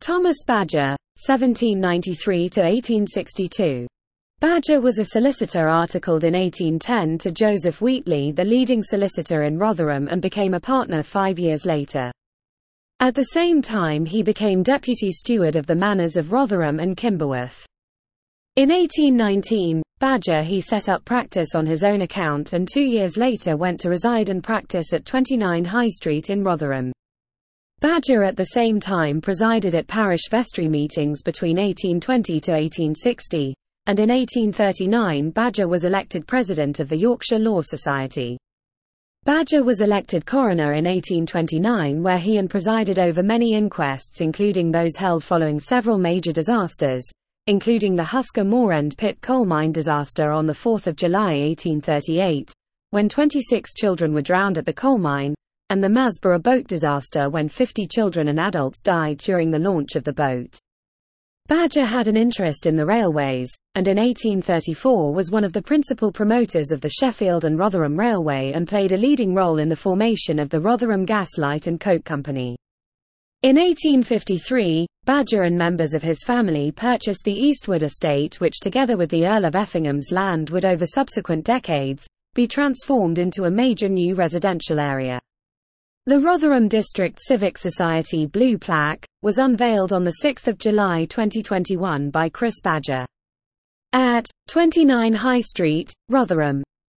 Thomas Badger, 1793–1862. Badger was a solicitor articled in 1810 to Joseph Wheatley, the leading solicitor in Rotherham, and became a partner 5 years later. At the same time he became deputy steward of the manors of Rotherham and Kimberworth. In 1819, Badger he set up practice on his own account and 2 years later went to reside and practice at 29 High Street in Rotherham. Badger at the same time presided at parish vestry meetings between 1820 to 1860, and in 1839 Badger was elected president of the Yorkshire Law Society. Badger was elected coroner in 1829 where he presided over many inquests including those held following several major disasters, including the Husker Moorend Pit coal mine disaster on 4 July 1838, when 26 children were drowned at the coal mine, and the Masborough boat disaster when 50 children and adults died during the launch of the boat. Badger had an interest in the railways, and in 1834 was one of the principal promoters of the Sheffield and Rotherham Railway and played a leading role in the formation of the Rotherham Gas Light and Coke Company. In 1853, Badger and members of his family purchased the Eastwood estate, which together with the Earl of Effingham's land would over subsequent decades be transformed into a major new residential area. The Rotherham District Civic Society Blue Plaque was unveiled on 6 July 2021 by Chris Badger at 29 High Street, Rotherham.